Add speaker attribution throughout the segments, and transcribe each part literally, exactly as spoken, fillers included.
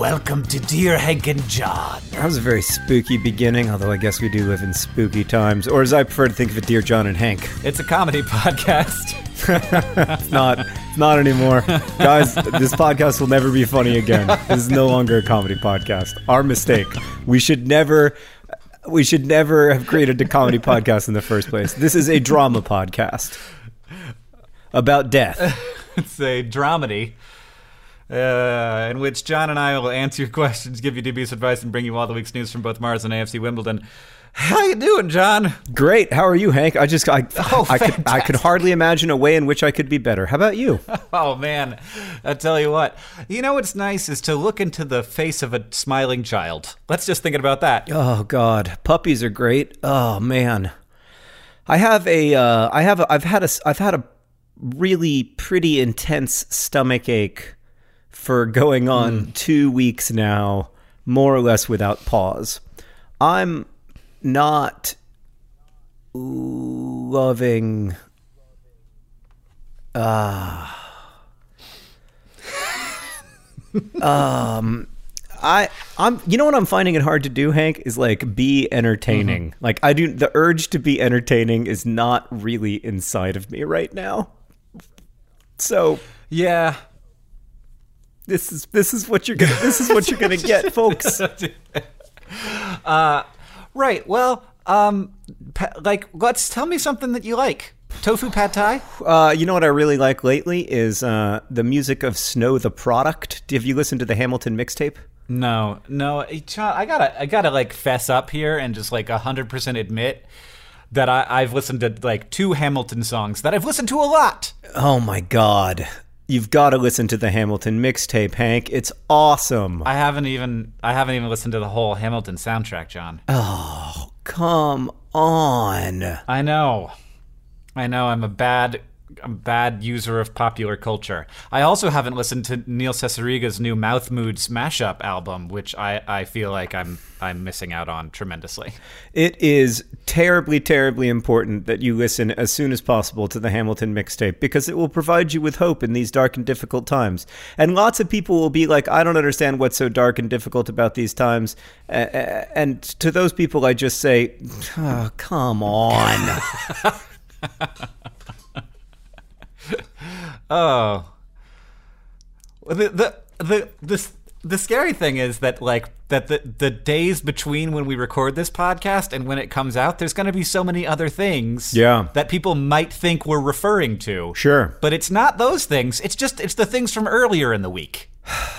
Speaker 1: welcome to Dear Hank and John.
Speaker 2: That was a very spooky beginning, although I guess we do live in spooky times. Or as I prefer to think of it, Dear John and Hank.
Speaker 1: It's a comedy podcast.
Speaker 2: It's not. It's not anymore. Guys, this podcast will never be funny again. This is no longer a comedy podcast. Our mistake. We should never... We should never have created a comedy podcast in the first place. This is a drama podcast about death.
Speaker 1: It's a dramedy uh, in which John and I will answer your questions, give you dubious advice, and bring you all the week's news from both Mars and A F C Wimbledon. How you doing, John?
Speaker 2: Great. How are you, Hank? I just I
Speaker 1: Oh,
Speaker 2: I could I could hardly imagine a way in which I could be better. How about you?
Speaker 1: Oh, man. I tell you what. You know what's nice is to look into the face of a smiling child. Let's just think about that.
Speaker 2: Oh God, puppies are great. Oh man, I have a uh, I have a, I've had a I've had a really pretty intense stomach ache for going on mm. two weeks now, more or less without pause. I'm not loving. Uh, um. I, I'm, you know what I'm finding it hard to do, Hank, is like be entertaining. Mm-hmm. Like I do, the urge to be entertaining is not really inside of me right now. So
Speaker 1: yeah,
Speaker 2: this is this is what you're gonna this is what you're gonna get, folks.
Speaker 1: uh, right. Well, um, pa- like let's tell me something that you like. Tofu pad thai?
Speaker 2: Uh, you know what I really like lately is uh, the music of Snow the Product. Have you listened to the Hamilton mixtape?
Speaker 1: No, no. I gotta, I gotta like fess up here and just like a hundred percent admit that I, I've listened to like two Hamilton songs that I've listened to a lot.
Speaker 2: Oh my God. You've got to listen to the Hamilton mixtape, Hank. It's awesome.
Speaker 1: I haven't even, I haven't even listened to the whole Hamilton soundtrack, John.
Speaker 2: Oh, come on.
Speaker 1: I know. I know I'm a bad I'm a bad user of popular culture. I also haven't listened to Neil Cesariga's new Mouth Moods mashup album, which I, I feel like I'm I'm missing out on tremendously.
Speaker 2: It is terribly, terribly important that you listen as soon as possible to the Hamilton mixtape because it will provide you with hope in these dark and difficult times. And lots of people will be like, I don't understand what's so dark and difficult about these times. Uh, and to those people, I just say, oh, come on.
Speaker 1: Oh, the the the the the scary thing is that like that the the days between when we record this podcast and when it comes out, there's going to be so many other things,
Speaker 2: yeah,
Speaker 1: that people might think we're referring to.
Speaker 2: Sure,
Speaker 1: but it's not those things. It's just it's the things from earlier in the week.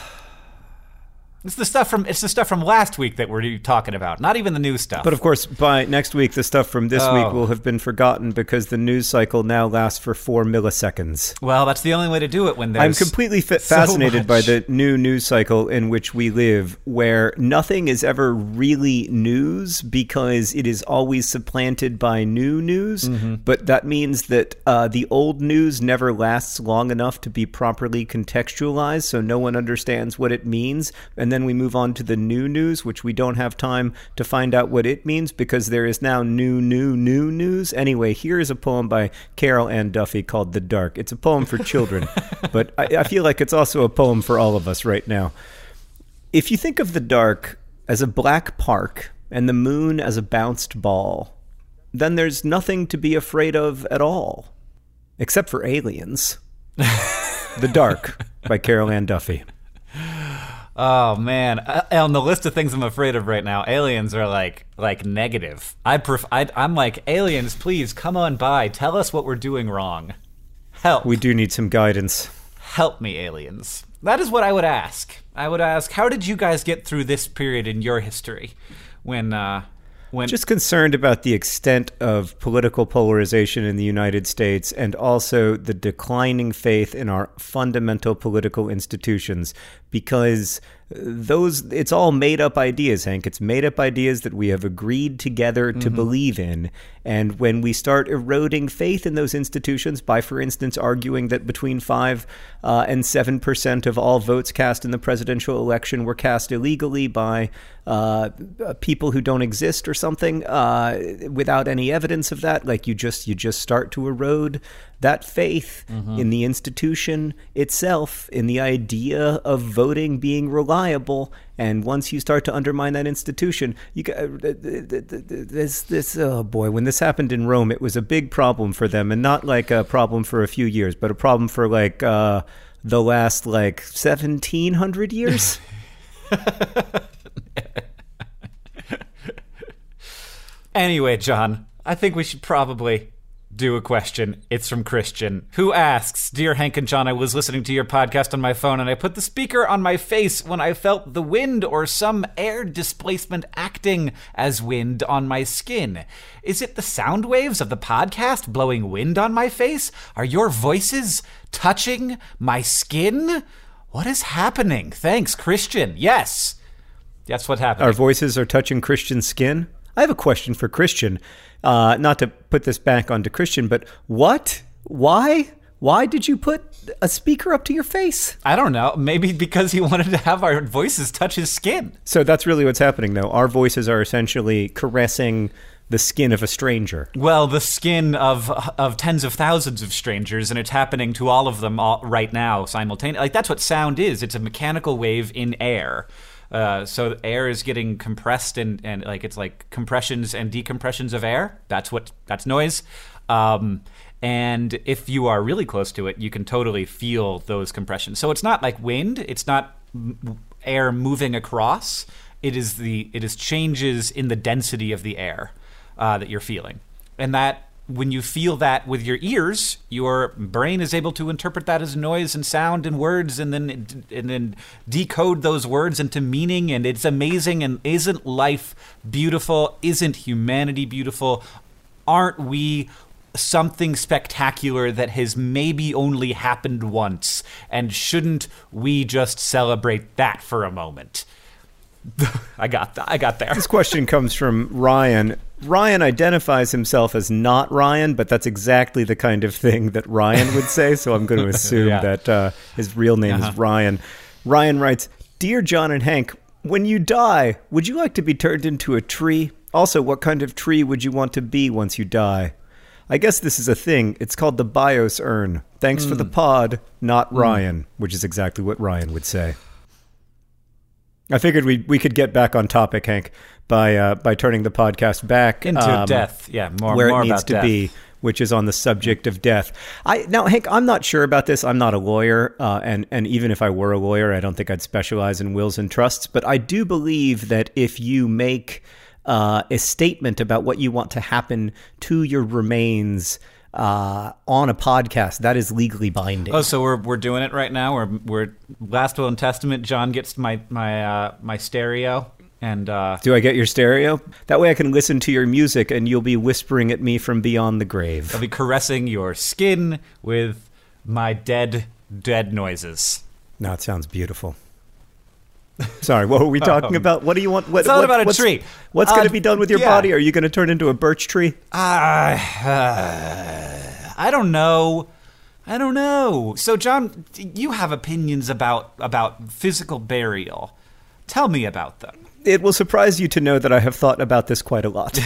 Speaker 1: It's the stuff from it's the stuff from last week that we're talking about, not even the new stuff.
Speaker 2: But of course, by next week, the stuff from this
Speaker 1: oh.
Speaker 2: week will have been forgotten because the news cycle now lasts for four milliseconds.
Speaker 1: Well, that's the only way to do it when there's
Speaker 2: I'm completely fa-
Speaker 1: so
Speaker 2: fascinated
Speaker 1: much.
Speaker 2: by the new news cycle in which we live, where nothing is ever really news because it is always supplanted by new news.
Speaker 1: Mm-hmm.
Speaker 2: But that means that uh, the old news never lasts long enough to be properly contextualized, so no one understands what it means. And then we move on to the new news, which we don't have time to find out what it means because there is now new, new, new news. Anyway, here is a poem by Carol Ann Duffy called The Dark. It's a poem for children, but I, I feel like it's also a poem for all of us right now. If you think of the dark as a black park and the moon as a bounced ball, then there's nothing to be afraid of at all, except for aliens. The Dark by Carol Ann Duffy.
Speaker 1: Oh man, uh, on the list of things I'm afraid of right now, aliens are like like negative. I pref- I, I'm like, aliens, please come on by. Tell us what we're doing wrong. Help.
Speaker 2: We do need some guidance.
Speaker 1: Help me, aliens. That is what I would ask. I would ask, how did you guys get through this period in your history? When, uh, when
Speaker 2: just concerned about the extent of political polarization in the United States and also the declining faith in our fundamental political institutions, because those it's all made up ideas, Hank. It's made up ideas that we have agreed together to mm-hmm. believe in. And when we start eroding faith in those institutions by, for instance, arguing that between five uh, and seven percent of all votes cast in the presidential election were cast illegally by uh, people who don't exist or something, uh, without any evidence of that, like you just you just start to erode that faith mm-hmm. in the institution itself, in the idea of voting being reliable. And once you start to undermine that institution, you got this, this, oh boy, when this happened in Rome, it was a big problem for them, and not like a problem for a few years, but a problem for like uh, the last like seventeen hundred years.
Speaker 1: Anyway, John, I think we should probably do a question. It's from Christian, who asks, Dear Hank and John, I was listening to your podcast on my phone and I put the speaker on my face when I felt the wind or some air displacement acting as wind on my skin. Is it the sound waves of the podcast blowing wind on my face? Are your voices touching my skin? What is happening? Thanks, Christian. Yes. That's what happened.
Speaker 2: Our voices are touching Christian's skin? I have a question for Christian. Uh, not to put this back onto Christian, but what? Why? Why did you put a speaker up to your face?
Speaker 1: I don't know. Maybe because he wanted to have our voices touch his skin.
Speaker 2: So that's really what's happening, though. Our voices are essentially caressing the skin of a stranger.
Speaker 1: Well, the skin of of tens of thousands of strangers, and it's happening to all of them all, right now simultaneously. Like, that's what sound is. It's a mechanical wave in air. Uh, so air is getting compressed and, and like it's like compressions and decompressions of air. That's what that's noise. Um, and if you are really close to it, you can totally feel those compressions. So it's not like wind. It's not m- air moving across. It is the it is changes in the density of the air uh, that you're feeling, and that. When you feel that with your ears, your brain is able to interpret that as noise and sound and words, and then and then decode those words into meaning. And it's amazing. And isn't life beautiful? Isn't humanity beautiful? Aren't we something spectacular that has maybe only happened once? And shouldn't we just celebrate that for a moment? I got that. I got there.
Speaker 2: This question comes from Ryan. Ryan identifies himself as not Ryan, but that's exactly the kind of thing that Ryan would say, so I'm going to assume yeah. that uh, his real name uh-huh. is Ryan. Ryan writes, Dear John and Hank, when you die, would you like to be turned into a tree? Also, what kind of tree would you want to be once you die? I guess this is a thing. It's called the BIOS urn. Thanks mm. for the pod, not Ryan, mm. which is exactly what Ryan would say. I figured we we could get back on topic, Hank, by uh, by turning the podcast back
Speaker 1: into um, death. Yeah, more
Speaker 2: where
Speaker 1: more
Speaker 2: it needs
Speaker 1: about
Speaker 2: to
Speaker 1: death.
Speaker 2: be, which is on the subject of death. I now, Hank, I'm not sure about this. I'm not a lawyer, uh, and and even if I were a lawyer, I don't think I'd specialize in wills and trusts. But I do believe that if you make uh, a statement about what you want to happen to your remains uh, on a podcast, that is legally binding.
Speaker 1: Oh, so we're we're doing it right now. We're we're Last Will and Testament. John gets my my uh, my stereo, and uh,
Speaker 2: do I get your stereo? That way I can listen to your music, and you'll be whispering at me from beyond the grave.
Speaker 1: I'll be caressing your skin with my dead dead noises.
Speaker 2: No, it sounds beautiful. Sorry, what were we talking um, about? What do you want? What,
Speaker 1: it's not
Speaker 2: what,
Speaker 1: about a
Speaker 2: what's,
Speaker 1: tree.
Speaker 2: What's
Speaker 1: uh,
Speaker 2: going to be done with your
Speaker 1: yeah.
Speaker 2: body? Are you going to turn into a birch tree?
Speaker 1: Uh, uh, I don't know. I don't know. So, John, you have opinions about about physical burial. Tell me about them.
Speaker 2: It will surprise you to know that I have thought about this quite a lot.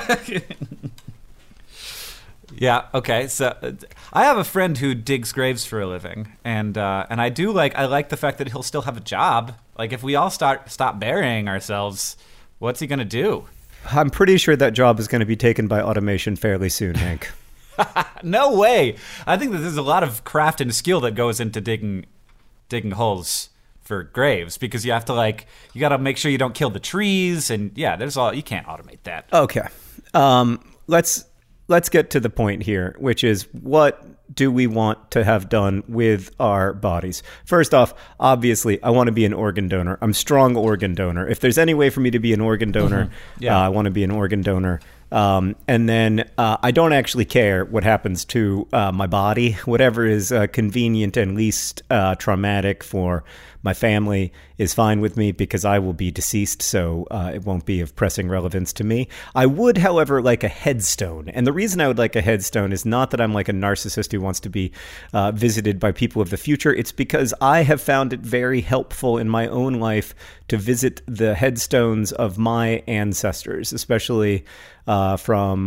Speaker 1: Yeah. Okay. So uh, I have a friend who digs graves for a living, and uh, and I do like I like the fact that he'll still have a job. Like, if we all start stop burying ourselves, what's he gonna do?
Speaker 2: I'm pretty sure that job is going to be taken by automation fairly soon, Hank.
Speaker 1: No way. I think that there's a lot of craft and skill that goes into digging digging holes for graves, because you have to like you got to make sure you don't kill the trees, and yeah, there's all you can't automate that.
Speaker 2: Okay. Um, let's. Let's get to the point here, which is, what do we want to have done with our bodies? First off, obviously, I want to be an organ donor. I'm a strong organ donor. If there's any way for me to be an organ donor, mm-hmm. yeah. uh, I want to be an organ donor. Um, and then uh, I don't actually care what happens to uh, my body. Whatever is uh, convenient and least uh, traumatic for my family is fine with me, because I will be deceased, so uh, it won't be of pressing relevance to me. I would, however, like a headstone. And the reason I would like a headstone is not that I'm like a narcissist who wants to be uh, visited by people of the future. It's because I have found it very helpful in my own life to visit the headstones of my ancestors, especially uh, from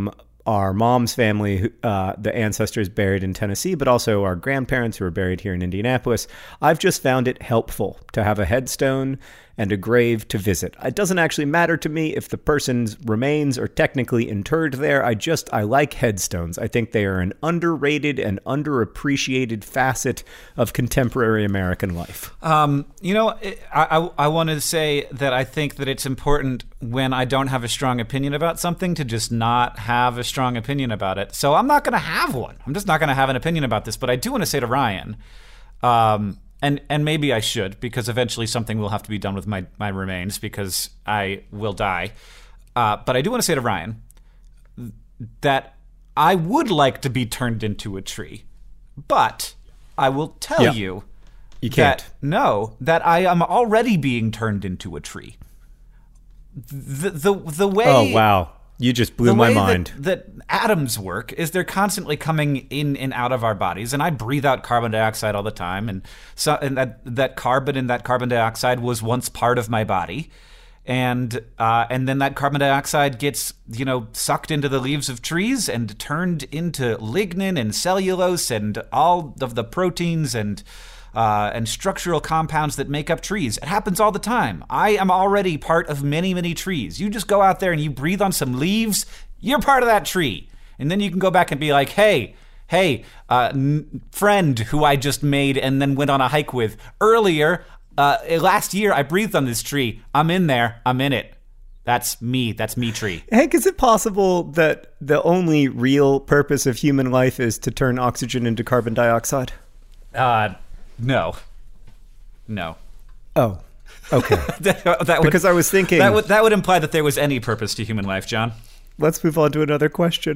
Speaker 2: our mom's family, uh, the ancestors buried in Tennessee, but also our grandparents who are buried here in Indianapolis. I've just found it helpful to have a headstone and a grave to visit. It doesn't actually matter to me if the person's remains are technically interred there. I just, I like headstones. I think they are an underrated and underappreciated facet of contemporary American life.
Speaker 1: Um, you know, I, I, I want to say that I think that it's important when I don't have a strong opinion about something to just not have a strong opinion about it. So I'm not going to have one. I'm just not going to have an opinion about this. But I do want to say to Ryan, um, And and maybe I should, because eventually something will have to be done with my, my remains, because I will die. Uh, but I do want to say to Ryan that I would like to be turned into a tree. But I will tell
Speaker 2: yeah.
Speaker 1: you,
Speaker 2: you can't.
Speaker 1: that no, that I am already being turned into a tree. The the the way
Speaker 2: Oh wow. You just blew
Speaker 1: the
Speaker 2: my
Speaker 1: way
Speaker 2: mind.
Speaker 1: That, that atoms work is they're constantly coming in and out of our bodies, and I breathe out carbon dioxide all the time, and so and that that carbon and that carbon dioxide was once part of my body, and uh, and then that carbon dioxide gets you know sucked into the leaves of trees and turned into lignin and cellulose and all of the proteins and. Uh, and structural compounds that make up trees. It happens all the time. I am already part of many, many trees. You just go out there and you breathe on some leaves, you're part of that tree. And then you can go back and be like, hey, hey, uh, n- friend who I just made and then went on a hike with. Earlier, uh, last year, I breathed on this tree. I'm in there. I'm in it. That's me. That's me tree.
Speaker 2: Hank, is it possible that the only real purpose of human life is to turn oxygen into carbon dioxide?
Speaker 1: Uh... No. No.
Speaker 2: Oh, okay.
Speaker 1: that, that would,
Speaker 2: because I was thinking...
Speaker 1: That would, that would imply that there was any purpose to human life, John.
Speaker 2: Let's move on to another question.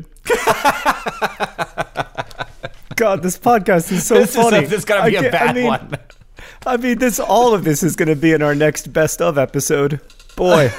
Speaker 2: God, this podcast is so
Speaker 1: this
Speaker 2: funny.
Speaker 1: Is a, this is going to be a bad
Speaker 2: I mean,
Speaker 1: one.
Speaker 2: I mean, this all of this is going to be in our next best of episode. Boy.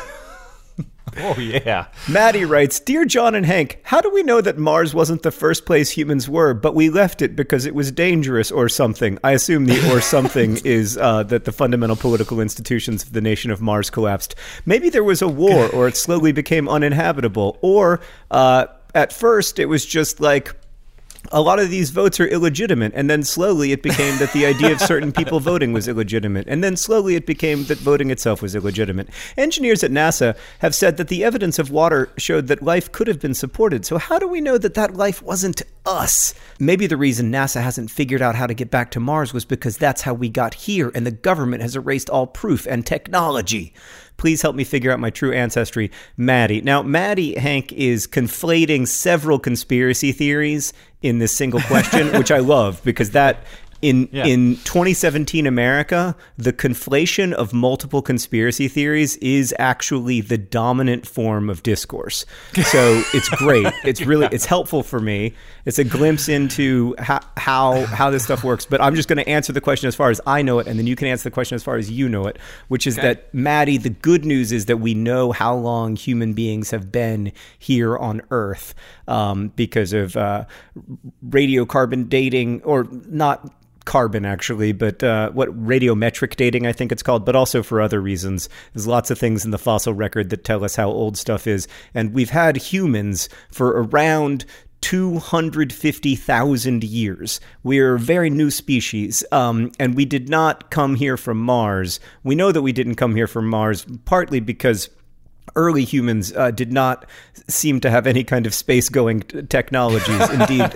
Speaker 1: Oh, yeah.
Speaker 2: Maddie writes, Dear John and Hank, how do we know that Mars wasn't the first place humans were, but we left it because it was dangerous or something? I assume the or something is uh, that the fundamental political institutions of the nation of Mars collapsed. Maybe there was a war, or it slowly became uninhabitable, or uh, at first it was just like, a lot of these votes are illegitimate, and then slowly it became that the idea of certain people voting was illegitimate, and then slowly it became that voting itself was illegitimate. Engineers at NASA have said that the evidence of water showed that life could have been supported, so how do we know that that life wasn't us? Maybe the reason NASA hasn't figured out how to get back to Mars was because that's how we got here, and the government has erased all proof and technology. Please help me figure out my true ancestry, Maddie. Now, Maddie, Hank, is conflating several conspiracy theories in this single question, which I love, because that, in yeah. in twenty seventeen America, the conflation of multiple conspiracy theories is actually the dominant form of discourse. So it's great. It's really, it's helpful for me. It's a glimpse into how, how, how this stuff works. But I'm just going to answer the question as far as I know it, and then you can answer the question as far as you know it, which is okay. that, Maddie, the good news is that we know how long human beings have been here on Earth um, because of uh, radiocarbon dating, or not carbon actually, but uh, what radiometric dating, I think it's called, but also for other reasons. There's lots of things in the fossil record that tell us how old stuff is. And we've had humans for around two hundred fifty thousand years. We're a very new species, um, and we did not come here from Mars. We know that we didn't come here from Mars, partly because early humans uh, did not seem to have any kind of space-going t- technologies. Indeed,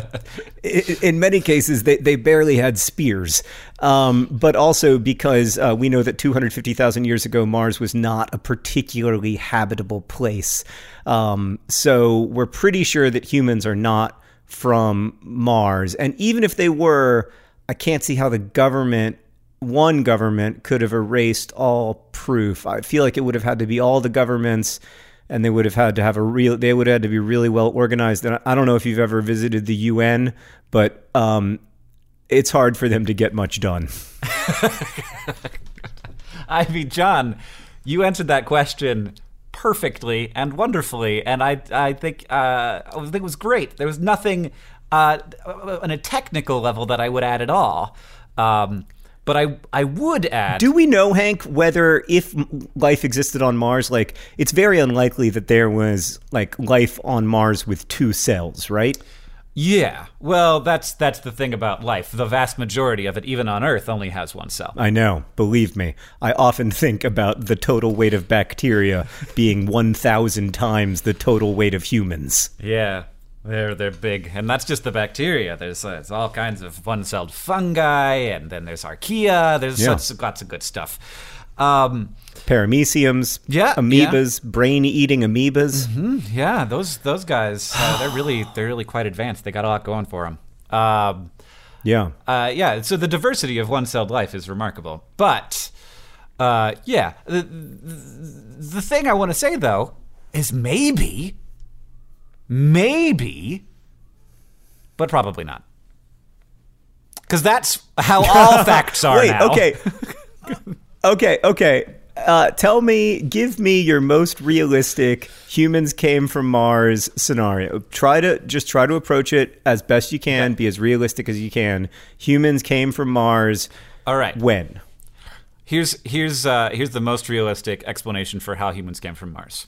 Speaker 2: in, in many cases, they, they barely had spears. Um, but also because uh, we know that two hundred fifty thousand years ago, Mars was not a particularly habitable place. Um, so we're pretty sure that humans are not from Mars. And even if they were, I can't see how the government... one government could have erased all proof. I feel like it would have had to be all the governments, and they would have had to have a real, they would have had to be really well organized. And I don't know if you've ever visited the U N, but um, it's hard for them to get much done.
Speaker 1: I mean, John, you answered that question perfectly and wonderfully, and I I think uh, I think it was great. There was nothing uh, on a technical level that I would add at all. Um, But I I would add...
Speaker 2: Do we know, Hank, whether if life existed on Mars, like, it's very unlikely that there was, like, life on Mars with two cells, right?
Speaker 1: Yeah. Well, that's that's the thing about life. The vast majority of it, even on Earth, only has one cell.
Speaker 2: I know. Believe me. I often think about the total weight of bacteria being one thousand times the total weight of humans.
Speaker 1: Yeah. They're they're big, and that's just the bacteria. There's, uh, there's all kinds of one-celled fungi, and then there's archaea. There's
Speaker 2: Yeah.
Speaker 1: lots, lots of good stuff. Um,
Speaker 2: Parameciums,
Speaker 1: Yeah,
Speaker 2: amoebas, brain-eating amoebas.
Speaker 1: mm, yeah, those those guys, uh, they're really they're really quite advanced. They got a lot going for them. Um,
Speaker 2: Yeah.
Speaker 1: uh, yeah, so the diversity of one-celled life is remarkable. But uh, yeah, the, the the thing I want to say though is maybe. Maybe, but probably not. Because that's how all facts are
Speaker 2: Wait,
Speaker 1: now.
Speaker 2: okay. okay, okay. Uh, tell me, give me your most realistic humans came from Mars scenario. Try to, just try to approach it as best you can, be as realistic as you can. Humans came from Mars.
Speaker 1: All right.
Speaker 2: When?
Speaker 1: Here's, here's, uh, here's the most realistic explanation for how humans came from Mars.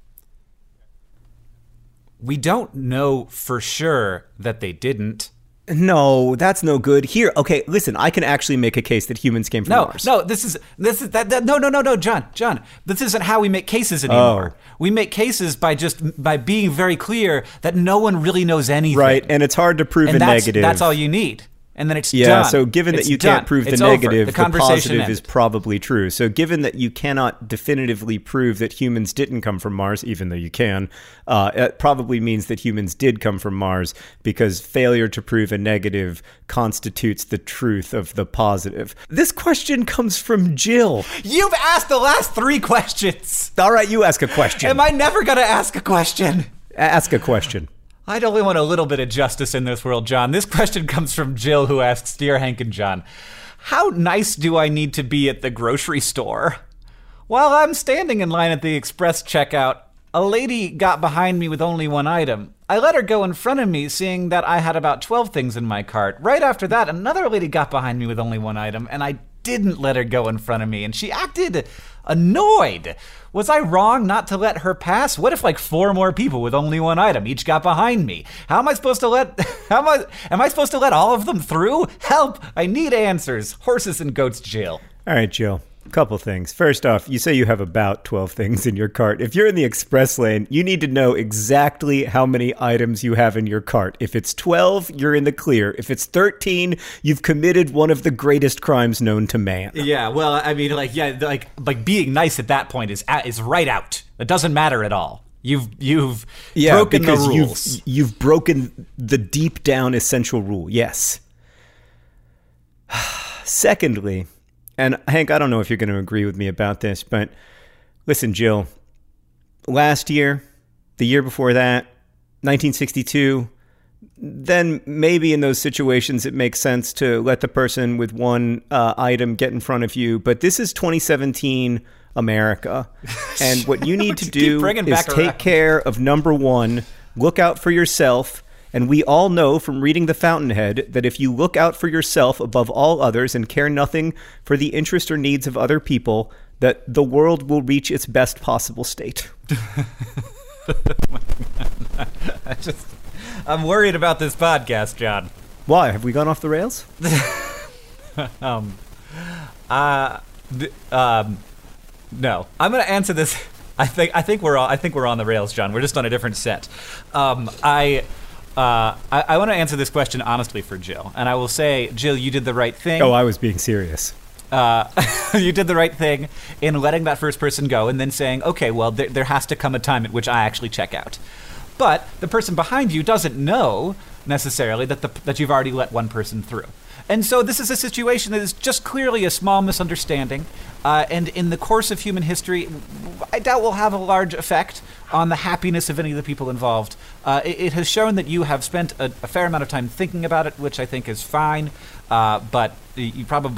Speaker 1: We don't know for sure that they didn't.
Speaker 2: No, that's no good. Here, okay, listen, I can actually make a case that humans came from
Speaker 1: No,
Speaker 2: Mars.
Speaker 1: no, this is this is that, that no no no no John John. This isn't how we make cases anymore.
Speaker 2: Oh.
Speaker 1: We make cases by just by being very clear that no one really knows anything.
Speaker 2: Right, and it's hard to prove
Speaker 1: and
Speaker 2: a
Speaker 1: that's,
Speaker 2: negative.
Speaker 1: That's all you need. And then it's
Speaker 2: Yeah,
Speaker 1: done.
Speaker 2: so given
Speaker 1: It's
Speaker 2: that you
Speaker 1: done.
Speaker 2: can't prove the
Speaker 1: It's over.
Speaker 2: negative,
Speaker 1: the,
Speaker 2: the,
Speaker 1: conversation
Speaker 2: positive
Speaker 1: ended.
Speaker 2: is probably true. So given that you cannot definitively prove that humans didn't come from Mars, even though you can, uh, it probably means that humans did come from Mars, because failure to prove a negative constitutes the truth of the positive. This question comes from Jill.
Speaker 1: You've asked the last three questions.
Speaker 2: All right, you ask a question.
Speaker 1: Am I never going to ask a question?
Speaker 2: Ask a question.
Speaker 1: I'd only want a little bit of justice in this world, John. This question comes from Jill, who asks, Dear Hank and John, how nice do I need to be at the grocery store? While I'm standing in line at the express checkout, a lady got behind me with only one item. I let her go in front of me, seeing that I had about twelve things in my cart. Right after that, another lady got behind me with only one item, and I didn't let her go in front of me, and she acted annoyed. Was I wrong not to let her pass? What if like four more people with only one item each got behind me? How am I supposed to let, how am I, am I supposed to let all of them through? Help, I need answers. Horses and goats jail.
Speaker 2: All right, Jill. A couple things. First off, you say you have about twelve things in your cart. If you're in the express lane, you need to know exactly how many items you have in your cart. If it's twelve, you're in the clear. If it's thirteen, you've committed one of the greatest crimes known to man.
Speaker 1: Yeah, well, I mean, like, yeah, like, like being nice at that point is is right out. It doesn't matter at all. You've you've
Speaker 2: Yeah,
Speaker 1: broken the
Speaker 2: because
Speaker 1: rules.
Speaker 2: You've, you've broken the deep down essential rule. Yes. Secondly, and Hank, I don't know if you're going to agree with me about this, but listen, Jill, last year, the year before that, nineteen sixty-two, then maybe in those situations it makes sense to let the person with one uh, item get in front of you. But this is twenty seventeen America. And what you need to do is take around. care of number one, look out for yourself. And we all know from reading The Fountainhead that if you look out for yourself above all others and care nothing for the interest or needs of other people, that the world will reach its best possible state.
Speaker 1: I just, I'm worried about this podcast, John.
Speaker 2: Why? Have we gone off the rails?
Speaker 1: um, uh, th- um, no. I'm gonna answer this. I think I think we're on, I think we're on the rails, John. We're just on a different set. Um, I. Uh, I, I want to answer this question honestly for Jill, and I will say, Jill, you did the right thing.
Speaker 2: Oh, I was being serious.
Speaker 1: Uh, you did the right thing in letting that first person go and then saying, okay, well, there, there has to come a time at which I actually check out. But the person behind you doesn't know necessarily that the, that you've already let one person through. And so this is a situation that is just clearly a small misunderstanding. Uh, and in the course of human history, I doubt will have a large effect on the happiness of any of the people involved. Uh, it, it has shown that you have spent a, a fair amount of time thinking about it, which I think is fine. Uh, but you probably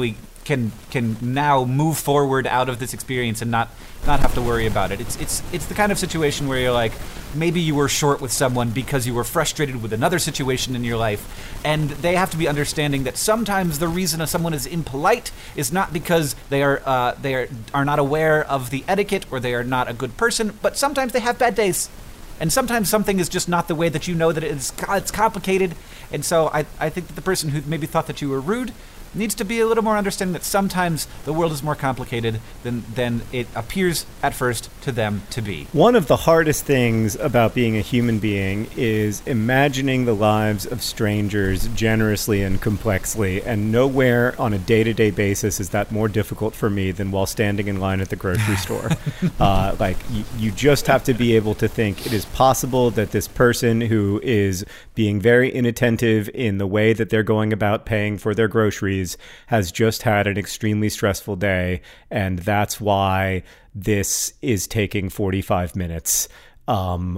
Speaker 1: can can now move forward out of this experience and not not have to worry about it. It's it's it's the kind of situation where you're like, maybe you were short with someone because you were frustrated with another situation in your life, and they have to be understanding that sometimes the reason someone is impolite is not because they are uh, they are, are not aware of the etiquette or they are not a good person, but sometimes they have bad days. And sometimes something is just not the way that you know that it is. It's complicated. And so I, I think that the person who maybe thought that you were rude needs to be a little more understanding that sometimes the world is more complicated than, than it appears at first to them to be.
Speaker 2: One of the hardest things about being a human being is imagining the lives of strangers generously and complexly, and nowhere on a day-to-day basis is that more difficult for me than while standing in line at the grocery store. uh, like, you, you just have to be able to think it is possible that this person who is being very inattentive in the way that they're going about paying for their groceries has just had an extremely stressful day, and that's why this is taking forty-five minutes. Um,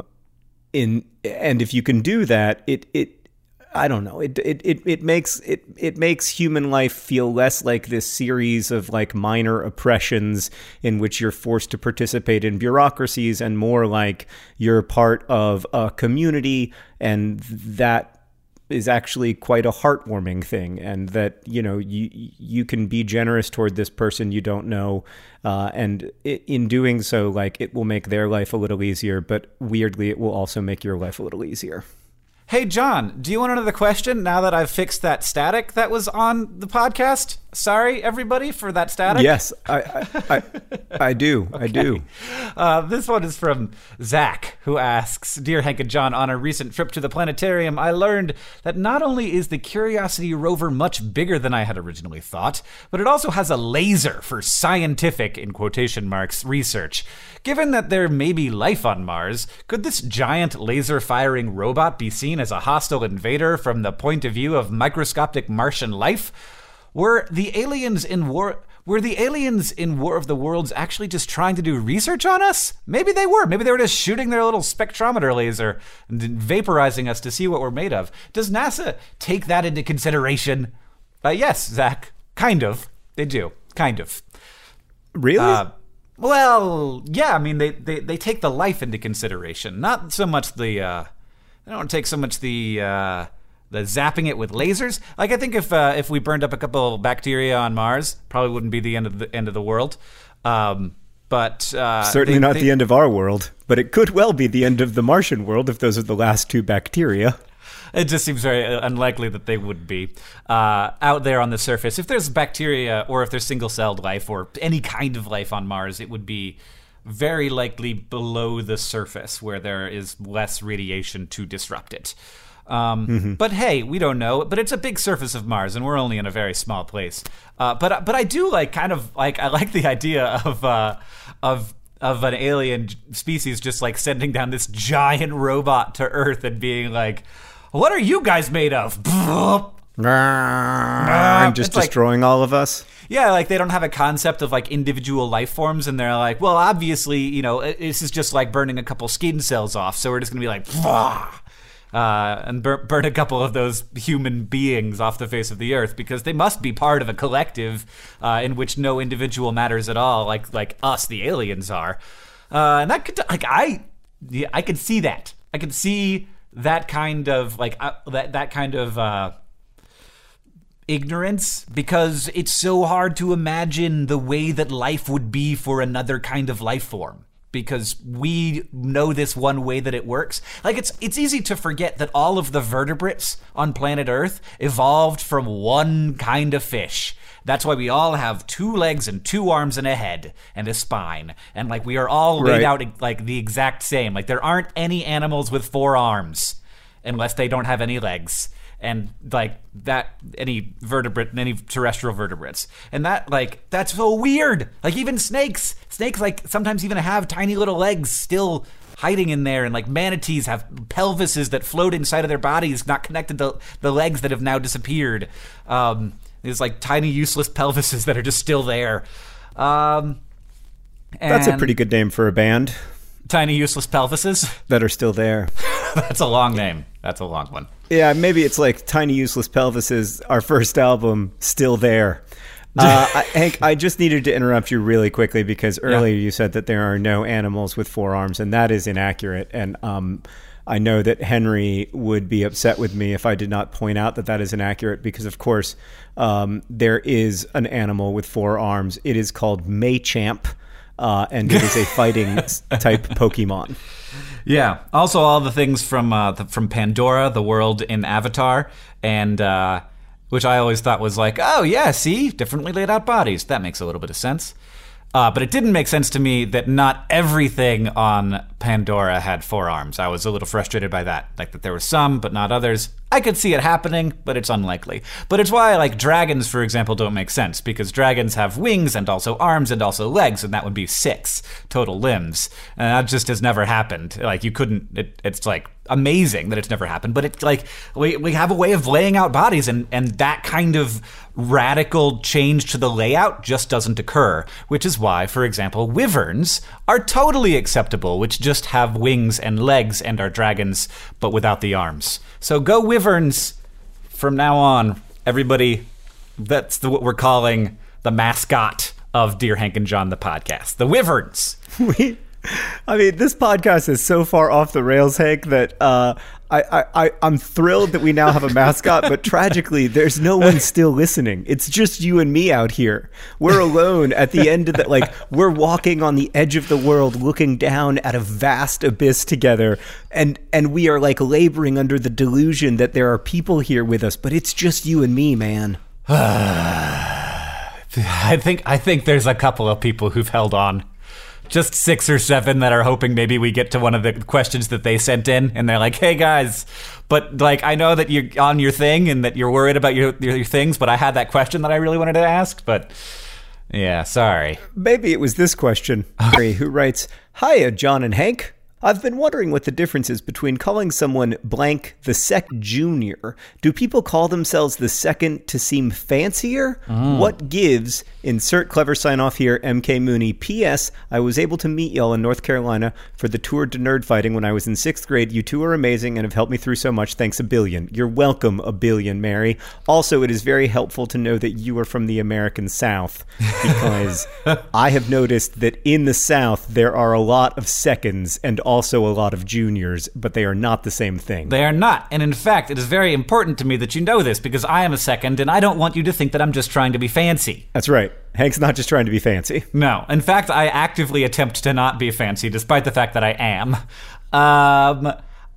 Speaker 2: in and if you can do that, it it I don't know, it it it, it makes it it makes human life feel less like this series of like minor oppressions in which you're forced to participate in bureaucracies, and more like you're part of a community, and that is actually quite a heartwarming thing, and that, you know, you you can be generous toward this person you don't know, uh, and it, in doing so, like, it will make their life a little easier, but weirdly, it will also make your life a little easier.
Speaker 1: Hey, John, do you want another question now that I've fixed that static that was on the podcast? Sorry, everybody, for that static.
Speaker 2: Yes, I I, I, I do. Okay. I do.
Speaker 1: Uh, this one is from Zach, who asks, Dear Hank and John, on a recent trip to the planetarium, I learned that not only is the Curiosity rover much bigger than I had originally thought, but it also has a laser for scientific, in quotation marks, research. Given that there may be life on Mars, could this giant laser-firing robot be seen as a hostile invader from the point of view of microscopic Martian life? Were the aliens in war... Were the aliens in War of the Worlds actually just trying to do research on us? Maybe they were. Maybe they were just shooting their little spectrometer laser and vaporizing us to see what we're made of. Does NASA take that into consideration? Uh, yes, Zach. Kind of. They do. Kind of.
Speaker 2: Really?
Speaker 1: Uh, well, yeah. I mean, they, they, they take the life into consideration. Not so much the... Uh, they don't take so much the... Uh, The zapping it with lasers. Like, I think if uh, if we burned up a couple bacteria on Mars, probably wouldn't be the end of the end of the world. Um, but uh,
Speaker 2: certainly
Speaker 1: they,
Speaker 2: not
Speaker 1: they,
Speaker 2: the end of our world. But it could well be the end of the Martian world if those are the last two bacteria.
Speaker 1: It just seems very unlikely that they would be uh, out there on the surface. If there's bacteria, or if there's single-celled life, or any kind of life on Mars, it would be very likely below the surface, where there is less radiation to disrupt it. Um, mm-hmm. But hey, we don't know. But it's a big surface of Mars, and we're only in a very small place. Uh, but but I do like kind of like I like the idea of uh, of of an alien species just like sending down this giant robot to Earth and being like, "What are you guys made of?"
Speaker 2: And just it's destroying like, all of us.
Speaker 1: Yeah, like they don't have a concept of like individual life forms, and they're like, well, obviously, you know, this is just like burning a couple skin cells off, so we're just gonna be like. Uh, and bur- burn a couple of those human beings off the face of the earth, because they must be part of a collective uh, in which no individual matters at all, like like us, the aliens, are. Uh, and that could, like, I, yeah, I could see that. I could see that kind of like uh, that that kind of uh, ignorance, because it's so hard to imagine the way that life would be for another kind of life form. Because we know this one way that it works. Like, it's it's easy to forget that all of the vertebrates on planet Earth evolved from one kind of fish. That's why we all have two legs and two arms and a head and a spine. And, like, we are all laid
Speaker 2: right.
Speaker 1: out, like, the exact same. Like, there aren't any animals with four arms unless they don't have any legs. And, like, that, any vertebrate, any terrestrial vertebrates. And that, like, that's so weird. Like, even snakes, snakes, like, sometimes even have tiny little legs still hiding in there. And, like, manatees have pelvises that float inside of their bodies, not connected to the legs that have now disappeared. Um, there's, like, tiny useless pelvises that are just still there. Um, and
Speaker 2: That's a pretty good name for a band.
Speaker 1: Tiny useless pelvises?
Speaker 2: That are still there.
Speaker 1: That's a long name. That's a long one.
Speaker 2: Yeah, maybe it's like Tiny Useless Pelvises, our first album, Still There. Uh, I, Hank, I just needed to interrupt you really quickly because earlier yeah. you said that there are no animals with four arms, and that is inaccurate. And um, I know that Henry would be upset with me if I did not point out that that is inaccurate because, of course, um, there is an animal with four arms. It is called Machamp, uh, and it is a fighting type Pokemon.
Speaker 1: Yeah. Also, all the things from uh, the, from Pandora, the world in Avatar, and... Uh, which I always thought was like, oh, yeah, see? Differently laid out bodies. That makes a little bit of sense. Uh, but it didn't make sense to me that not everything on Pandora had four arms. I was a little frustrated by that. Like that there were some, but not others. I could see it happening, but it's unlikely. But it's why, like, dragons, for example, don't make sense, because dragons have wings and also arms and also legs, and that would be six total limbs. And that just has never happened. Like, you couldn't, it, it's like amazing that it's never happened, but it's like, we, we have a way of laying out bodies, and, and that kind of radical change to the layout just doesn't occur, which is why, for example, wyverns are totally acceptable, which just have wings and legs and are dragons, but without the arms. So go wyverns from now on, everybody. That's the, what we're calling the mascot of Dear Hank and John, the podcast. The wyverns.
Speaker 2: We, I mean, this podcast is so far off the rails, Hank, that uh, I, I, I'm thrilled that we now have a mascot, but tragically, there's no one still listening. It's just you and me out here. We're alone at the end of the, like, we're walking on the edge of the world, looking down at a vast abyss together, and, and we are, like, laboring under the delusion that there are people here with us, but it's just you and me, man.
Speaker 1: I think I think there's a couple of people who've held on. Just six or seven that are hoping maybe we get to one of the questions that they sent in, and they're like, hey guys, but like, I know that you're on your thing and that you're worried about your, your, your things, but I had that question that I really wanted to ask, but yeah, sorry.
Speaker 2: Maybe it was this question. Who writes, hiya, John and Hank. I've been wondering what the difference is between calling someone blank the sec junior. Do people call themselves the second to seem fancier? Mm. What gives? Insert clever sign off here, M K Mooney. P S. I was able to meet y'all in North Carolina for the tour de nerd fighting when I was in sixth grade. You two are amazing and have helped me through so much. Thanks a billion. You're welcome a billion, Mary. Also, it is very helpful to know that you are from the American South because I have noticed that in the South there are a lot of seconds and also a lot of juniors, but they are not the same thing.
Speaker 1: They are not. And in fact, it is very important to me that you know this because I am a second and I don't want you to think that I'm just trying to be fancy.
Speaker 2: That's right. Hank's not just trying to be fancy.
Speaker 1: No. In fact, I actively attempt to not be fancy despite the fact that I am. Um,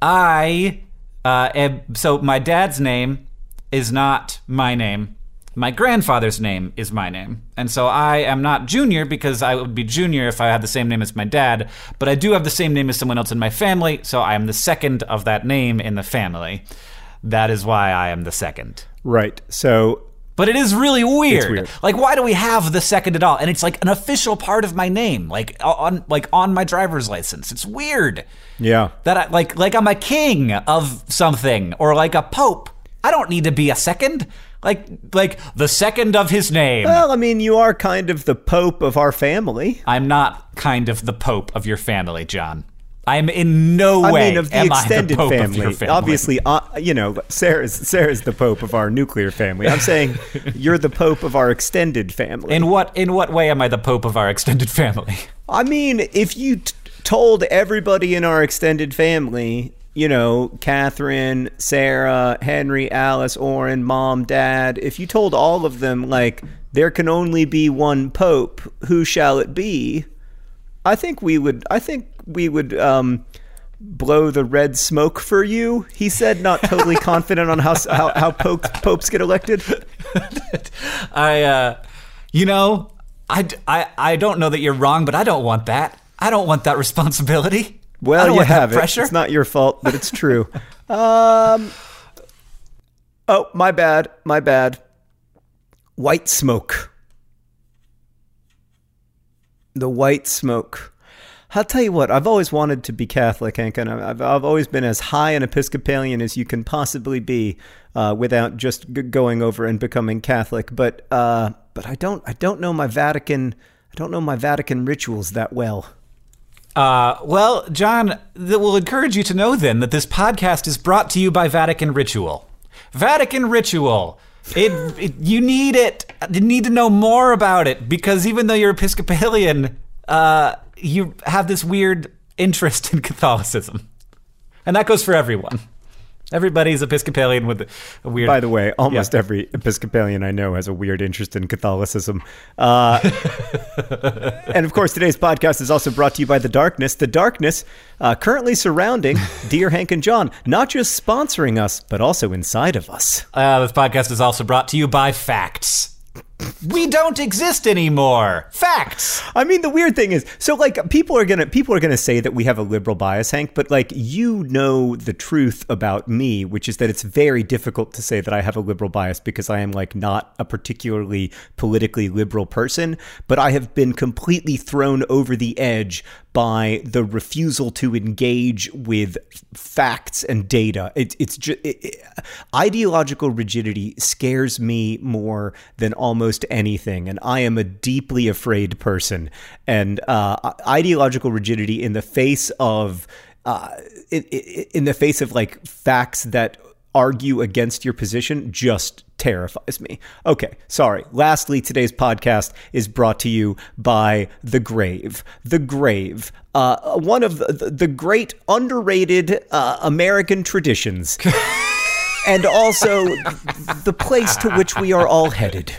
Speaker 1: I, uh, am, so my dad's name is not my name. My grandfather's name is my name. And so I am not junior because I would be junior if I had the same name as my dad, but I do have the same name as someone else in my family, so I am the second of that name in the family. That is why I am the second.
Speaker 2: Right. So...
Speaker 1: But it is really weird.
Speaker 2: It's weird.
Speaker 1: Like, why do we have the second at all? And it's like an official part of my name, like on like on my driver's license. It's weird.
Speaker 2: Yeah.
Speaker 1: That I, like like I'm a king of something or like a pope. I don't need to be a second. Like like the second of his name.
Speaker 2: Well, I mean, you are kind of the pope of our family.
Speaker 1: I'm not kind of the pope of your family, John. I'm in no
Speaker 2: I
Speaker 1: way
Speaker 2: mean, of the
Speaker 1: am
Speaker 2: extended
Speaker 1: I the pope
Speaker 2: family.
Speaker 1: of your family.
Speaker 2: Obviously, uh, you know, Sarah's Sarah's the pope of our nuclear family. I'm saying you're the pope of our extended family.
Speaker 1: In what in what way am I the pope of our extended family?
Speaker 2: I mean, if you t- told everybody in our extended family, you know, Catherine, Sarah, Henry, Alice, Orrin, Mom, Dad, if you told all of them, like, there can only be one pope, who shall it be? I think we would, I think we would um, blow the red smoke for you, he said, not totally confident on how how, how popes, popes get elected.
Speaker 1: I, uh, you know, I, I, I don't know that you're wrong, but I don't want that. I don't want that responsibility.
Speaker 2: Well, you have it. Pressure. It's not your fault, but it's true. um, oh, my bad. My bad. White smoke. The white smoke. I'll tell you what, I've always wanted to be Catholic, Hank, and I've, I've always been as high an Episcopalian as you can possibly be uh, without just g- going over and becoming Catholic. But uh, but I don't I don't know my Vatican I don't know my Vatican rituals that well.
Speaker 1: Uh, well, John, that will encourage you to know then that this podcast is brought to you by Vatican Ritual. Vatican Ritual. It, it you need it. You need to know more about it because even though you're Episcopalian, uh, you have this weird interest in Catholicism, and that goes for everyone. Everybody's Episcopalian with a weird...
Speaker 2: By the way, almost
Speaker 1: yeah.
Speaker 2: every Episcopalian I know has a weird interest in Catholicism. Uh, and of course, today's podcast is also brought to you by The Darkness. The Darkness uh, currently surrounding Dear Hank and John, not just sponsoring us, but also inside of us.
Speaker 1: Uh, this podcast is also brought to you by Facts. We don't exist anymore. Facts.
Speaker 2: I mean, the weird thing is, so like people are gonna people are gonna say that we have a liberal bias, Hank, but like you know the truth about me, which is that it's very difficult to say that I have a liberal bias because I am like not a particularly politically liberal person, but I have been completely thrown over the edge by the refusal to engage with facts and data. It, it's just it, it, ideological rigidity scares me more than almost anything, and I am a deeply afraid person. And uh, ideological rigidity in the face of uh, in, in the face of like facts that argue against your position just terrifies me. Okay, sorry. Lastly, today's podcast is brought to you by The Grave. The Grave, uh, one of the, the great underrated uh, American traditions, and also the place to which we are all headed.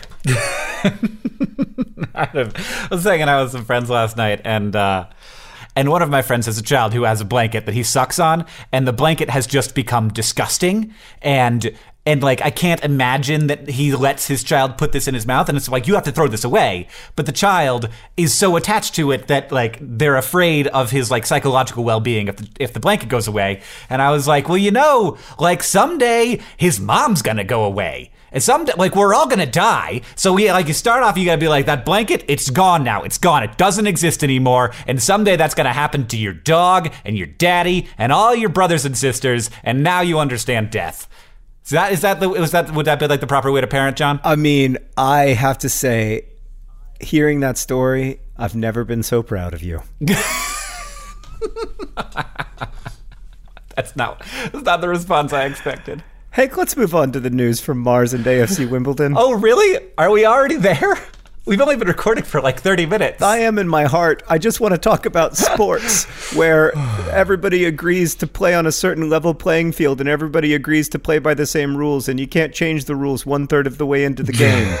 Speaker 1: I was hanging out with some friends last night, and uh, and one of my friends has a child who has a blanket that he sucks on, and the blanket has just become disgusting, and and like I can't imagine that he lets his child put this in his mouth, and it's like, you have to throw this away, but the child is so attached to it that like they're afraid of his like psychological well-being if the, if the blanket goes away. And I was like, well, you know, like someday his mom's gonna go away. And some, like, we're all gonna die. So we, like, you start off, you gotta be like, that blanket, it's gone now. It's gone. It doesn't exist anymore. And someday that's gonna happen to your dog and your daddy and all your brothers and sisters. And now you understand death. Is that, is that the, was that, would that be like the proper way to parent, John?
Speaker 2: I mean, I have to say, hearing that story, I've never been so proud of you.
Speaker 1: That's not, that's not the response I expected.
Speaker 2: Hank, let's move on to the news from Mars and A F C Wimbledon.
Speaker 1: Oh, really? Are we already there? We've only been recording for like thirty minutes.
Speaker 2: I am in my heart. I just want to talk about sports, where everybody agrees to play on a certain level playing field, and everybody agrees to play by the same rules, and you can't change the rules one third of the way into the game.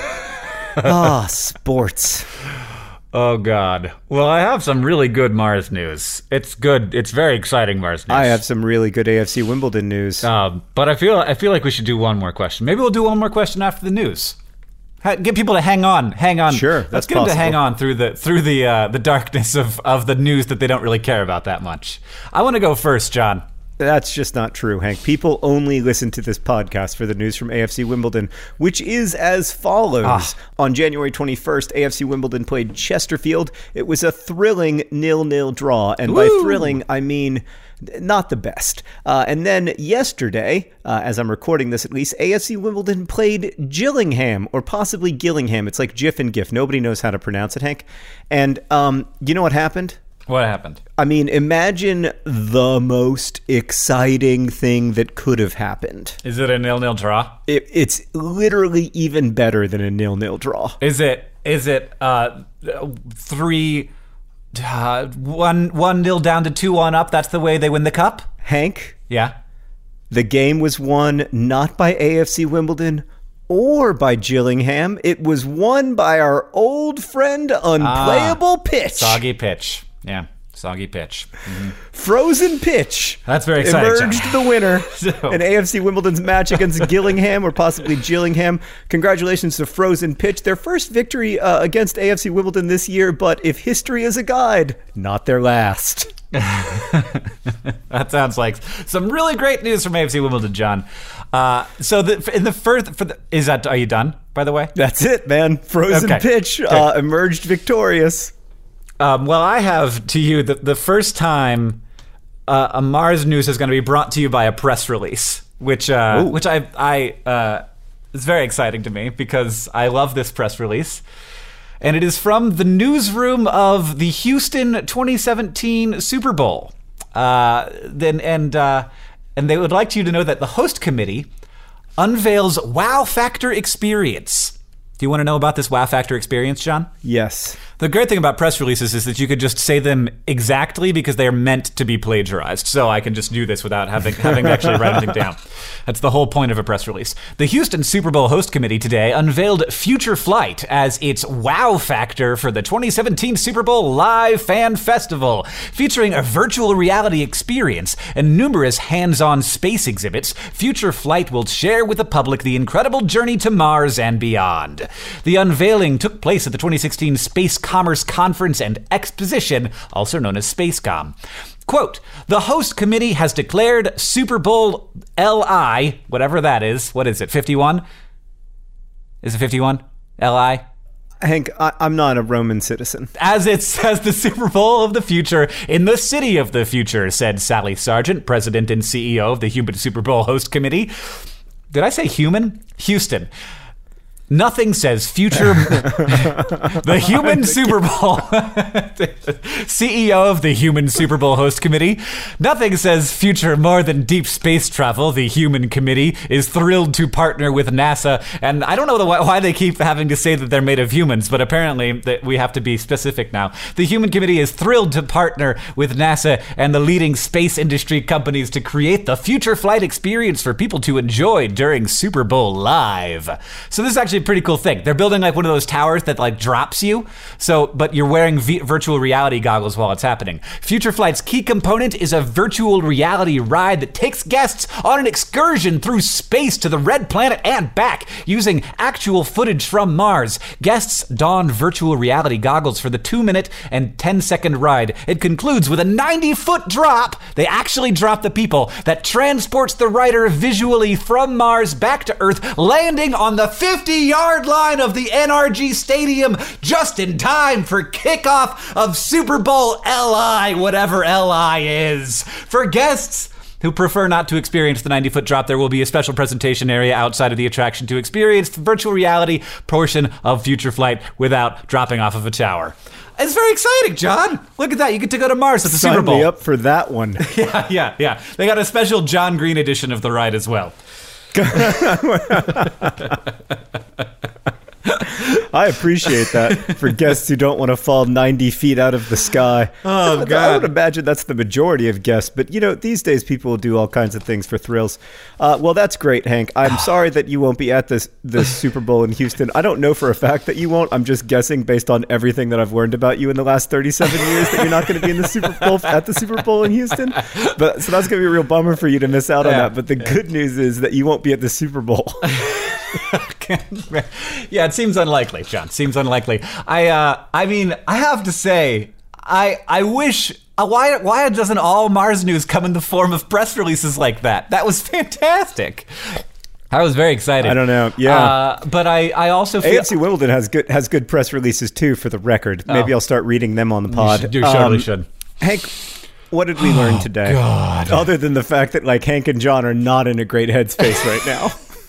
Speaker 2: Ah, sports.
Speaker 1: Oh, God. Well, I have some really good Mars news. It's good. It's very exciting Mars news.
Speaker 2: I have some really good A F C Wimbledon news.
Speaker 1: Um, but I feel I feel like we should do one more question. Maybe we'll do one more question after the news. Ha- get people to hang on, hang on.
Speaker 2: Sure, that's
Speaker 1: Let's get them to
Speaker 2: possible.
Speaker 1: hang on through the through the uh, the darkness of, of the news that they don't really care about that much. I want to go first, John.
Speaker 2: That's just not true, Hank. People only listen to this podcast for the news from A F C Wimbledon, which is as follows. Ah. On January twenty-first, A F C Wimbledon played Chesterfield. It was a thrilling nil-nil draw, and Woo! By thrilling, I mean not the best. Uh, and then yesterday, uh, as I'm recording this at least, A F C Wimbledon played Gillingham, or possibly Gillingham. It's like GIF and GIF. Nobody knows how to pronounce it, Hank. And um, you know what happened?
Speaker 1: What happened?
Speaker 2: I mean, imagine the most exciting thing that could have happened.
Speaker 1: Is it a nil-nil draw?
Speaker 2: It, it's literally even better than a nil-nil draw.
Speaker 1: Is it? Is it uh, three, uh, one, one nil down to two one up? That's the way they win the cup?
Speaker 2: Hank?
Speaker 1: Yeah?
Speaker 2: The game was won not by A F C Wimbledon or by Gillingham. It was won by our old friend Unplayable ah, Pitch.
Speaker 1: Soggy Pitch. Yeah, soggy pitch. Mm-hmm.
Speaker 2: Frozen Pitch.
Speaker 1: That's very exciting.
Speaker 2: Emerged the winner so. in A F C Wimbledon's match against Gillingham, or possibly Gillingham. Congratulations to Frozen Pitch. Their first victory uh, against A F C Wimbledon this year, but if history is a guide, not their last.
Speaker 1: That sounds like some really great news from A F C Wimbledon, John. Uh, so the, in the first, for the, is that, are you done, by the way?
Speaker 2: That's it, man. Frozen okay. Pitch okay. Uh, emerged victorious.
Speaker 1: Um, well, I have to you the, the first time uh, a Mars news is going to be brought to you by a press release, which uh, which I I uh, is very exciting to me because I love this press release, and it is from the newsroom of the Houston twenty seventeen Super Bowl. Uh, then and uh, and they would like you to know that the host committee unveils Wow Factor experience. Do you want to know about this Wow Factor experience, John?
Speaker 2: Yes.
Speaker 1: The great thing about press releases is that you could just say them exactly because they are meant to be plagiarized. So I can just do this without having having to actually write anything down. That's the whole point of a press release. The Houston Super Bowl host committee today unveiled Future Flight as its wow factor for the twenty seventeen Super Bowl Live Fan Festival, featuring a virtual reality experience and numerous hands-on space exhibits. Future Flight will share with the public the incredible journey to Mars and beyond. The unveiling took place at the twenty sixteen Space Commerce Conference and Exposition, also known as SpaceCom. Quote, the host committee has declared Super Bowl L I, whatever that is, what is it, fifty-one? Is it fifty-one? L I?
Speaker 2: Hank, I- I'm not a Roman citizen.
Speaker 1: As it says, the Super Bowl of the future in the city of the future, said Sally Sargent, president and C E O of the Human Super Bowl host committee. Did I say human? Houston. Nothing says future. The Human Super Bowl C E O of the Human Super Bowl host committee. Nothing says future more than deep space travel. The Human Committee is thrilled to partner with NASA, and I don't know the, why they keep having to say that they're made of humans, but apparently that we have to be specific now. The Human Committee is thrilled to partner with NASA and the leading space industry companies to create the future flight experience for people to enjoy during Super Bowl Live. So this is actually a pretty cool thing. They're building like one of those towers that like drops you, so but you're wearing v- virtual reality goggles while it's happening. Future Flight's key component is a virtual reality ride that takes guests on an excursion through space to the Red Planet and back using actual footage from Mars. Guests don virtual reality goggles for the two minute and ten second ride. It concludes with a ninety foot drop. They actually drop the people that transports the rider visually from Mars back to Earth, landing on the fifty yard line of the N R G Stadium just in time for kickoff of Super Bowl L I, whatever L I is. For guests who prefer not to experience the ninety foot drop, there will be a special presentation area outside of the attraction to experience the virtual reality portion of Future Flight without dropping off of a tower. It's very exciting, John. Look at that. You get to go to Mars at the
Speaker 2: Sign
Speaker 1: Super Bowl.
Speaker 2: me up for that one.
Speaker 1: Yeah, yeah, yeah. They got a special John Green edition of the ride as well.
Speaker 2: I appreciate that for guests who don't want to fall ninety feet out of the sky.
Speaker 1: Oh, God.
Speaker 2: I would imagine that's the majority of guests, but you know, these days people will do all kinds of things for thrills. Uh, well, that's great, Hank. I'm sorry that you won't be at this, this Super Bowl in Houston. I don't know for a fact that you won't. I'm just guessing based on everything that I've learned about you in the last thirty-seven years that you're not going to be in the Super Bowl at the Super Bowl in Houston. But so that's going to be a real bummer for you to miss out on
Speaker 1: Yeah.
Speaker 2: that. But the yeah. good news is that you won't be at the Super Bowl.
Speaker 1: Yeah, it seems unlikely, John. Seems unlikely. I, uh, I mean, I have to say, I, I wish. Uh, why, why doesn't all Mars news come in the form of press releases like that? That was fantastic. I was very excited.
Speaker 2: I don't know. Yeah,
Speaker 1: uh, but I, I also feel
Speaker 2: A F C Wimbledon has good has good press releases too. For the record, maybe
Speaker 1: oh.
Speaker 2: I'll start reading them on the pod.
Speaker 1: You, should, you surely
Speaker 2: um, should. Hank, what did we learn today?
Speaker 1: God.
Speaker 2: Other than the fact that like Hank and John are not in a great headspace right now.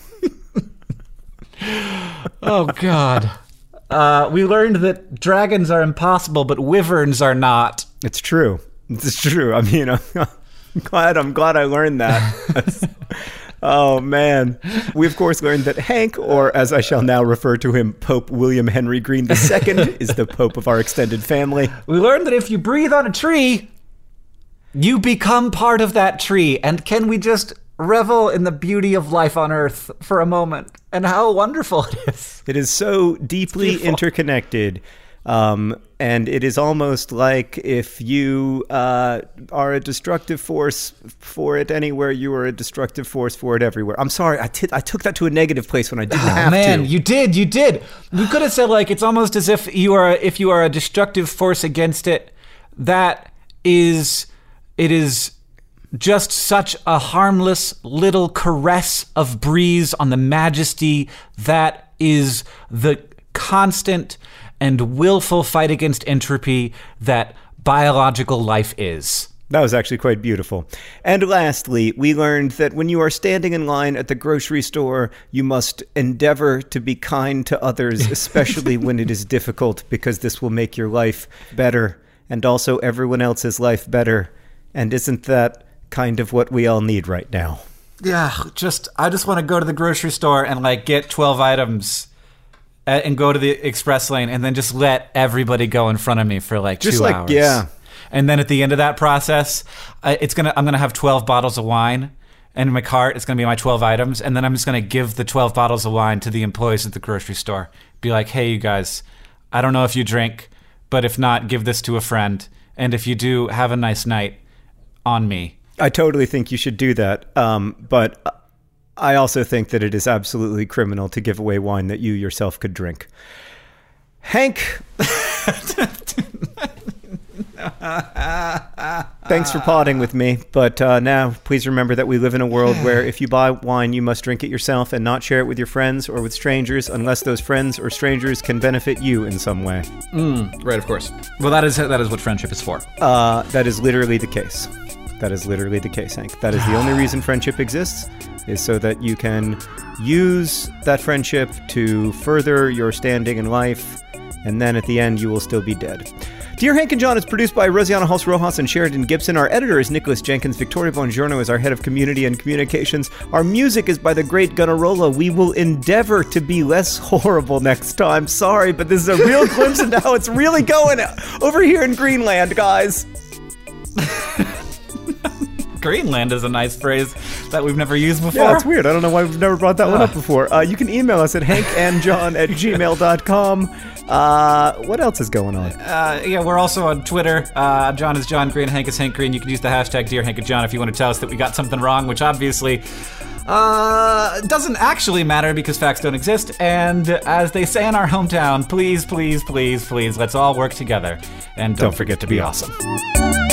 Speaker 1: Oh, God. Uh, we learned that dragons are impossible, but wyverns are not.
Speaker 2: It's true. It's true. I mean, I'm glad, I'm glad I learned that. Oh, man. We, of course, learned that Hank, or as I shall now refer to him, Pope William Henry Green the Second, is the Pope of our extended family.
Speaker 1: We learned that if you breathe on a tree, you become part of that tree. And can we just revel in the beauty of life on Earth for a moment and how wonderful it is?
Speaker 2: It is so deeply interconnected. Um, and it is almost like if you uh, are a destructive force for it anywhere, you are a destructive force for it everywhere. I'm sorry, I, t- I took that to a negative place when I didn't
Speaker 1: oh,
Speaker 2: have
Speaker 1: man,
Speaker 2: to.
Speaker 1: Man, you did, you did. You could have said like it's almost as if you are if you are a destructive force against it. That is, it is just such a harmless little caress of breeze on the majesty that is the constant and willful fight against entropy that biological life is.
Speaker 2: That was actually quite beautiful. And lastly, we learned that when you are standing in line at the grocery store, you must endeavor to be kind to others, especially when it is difficult, because this will make your life better and also everyone else's life better. And isn't that kind of what we all need right now?
Speaker 1: yeah, just I just want to go to the grocery store and like get twelve items and go to the express lane and then just let everybody go in front of me for like
Speaker 2: just
Speaker 1: two
Speaker 2: like,
Speaker 1: hours.
Speaker 2: Yeah.
Speaker 1: And then at the end of that process, I, it's gonna I'm gonna have twelve bottles of wine. And in my cart, it's going to be my twelve items. And then I'm just going to give the twelve bottles of wine to the employees at the grocery store. Be like, hey, you guys, I don't know if you drink, but if not, give this to a friend. And if you do, have a nice night on me.
Speaker 2: I totally think you should do that. Um, but I also think that it is absolutely criminal to give away wine that you yourself could drink. Hank. Thanks for potting with me, but uh, now please remember that we live in a world where if you buy wine, you must drink it yourself and not share it with your friends or with strangers unless those friends or strangers can benefit you in some way.
Speaker 1: Mm, right, of course. Well, that is that is what friendship is for.
Speaker 2: Uh, that is literally the case. That is literally the case, Hank. That is the only reason friendship exists, is so that you can use that friendship to further your standing in life, and then at the end you will still be dead. Dear Hank and John is produced by Rosianna Hulse Rojas and Sheridan Gibson. Our editor is Nicholas Jenkins. Victoria Bongiorno is our head of community and communications. Our music is by the great Gunnarolla. We will endeavor to be less horrible next time. Sorry, but this is a real glimpse into how it's really going over here in Greenland, guys.
Speaker 1: Greenland is a nice phrase that we've never used before.
Speaker 2: Yeah, it's weird. I don't know why we've never brought that uh. one up before. Uh, you can email us at hankandjohn at gmail dot com. Uh, what else is going on?
Speaker 1: Uh, yeah, we're also on Twitter. Uh, John is John Green, Hank is Hank Green. You can use the hashtag Dear Hank and John if you want to tell us that we got something wrong, which obviously uh, doesn't actually matter because facts don't exist. And as they say in our hometown, please, please, please, please, let's all work together. And don't, don't forget to be awesome.